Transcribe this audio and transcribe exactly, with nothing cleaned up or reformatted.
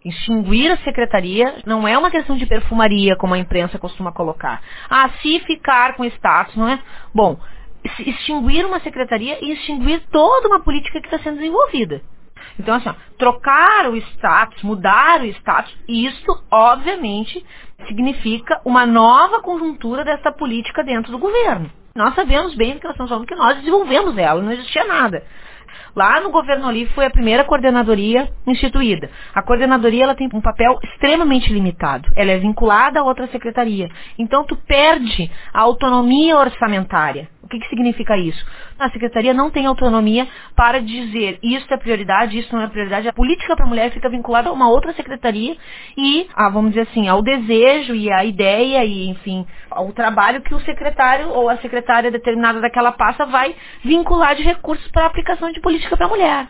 Extinguir a secretaria não é uma questão de perfumaria, como a imprensa costuma colocar. Ah, se ficar com status, não é? Bom, extinguir uma secretaria e extinguir toda uma política que está sendo desenvolvida. Então, assim, ó, trocar o status, mudar o status, isso, obviamente, significa uma nova conjuntura dessa política dentro do governo. Nós sabemos bem que nós estamos falando que nós desenvolvemos ela, não existia nada. Lá no governo Olívio foi a primeira coordenadoria instituída. A coordenadoria ela tem um papel extremamente limitado. Ela é vinculada a outra secretaria. Então tu perde a autonomia orçamentária. O que, que significa isso? A secretaria não tem autonomia para dizer isso é prioridade, isso não é prioridade. A política para a mulher fica vinculada a uma outra secretaria e, ah, vamos dizer assim, ao desejo e à ideia e, enfim, ao trabalho que o secretário ou a secretária determinada daquela pasta vai vincular de recursos para a aplicação de política para a mulher.